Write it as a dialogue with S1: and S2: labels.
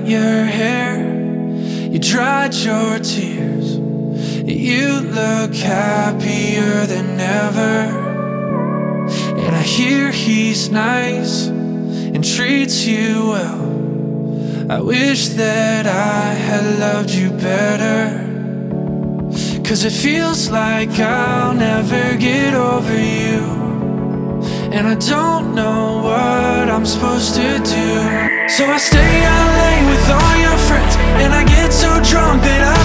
S1: cut your hair, you dried your tears. You look happier than ever. And I hear he's nice and treats you well. I wish that I had loved you better. 'Cause it feels like I'll never get over you, and I don't know what I'm supposed to do. So I stay out late with all your friends, and I get so drunk that I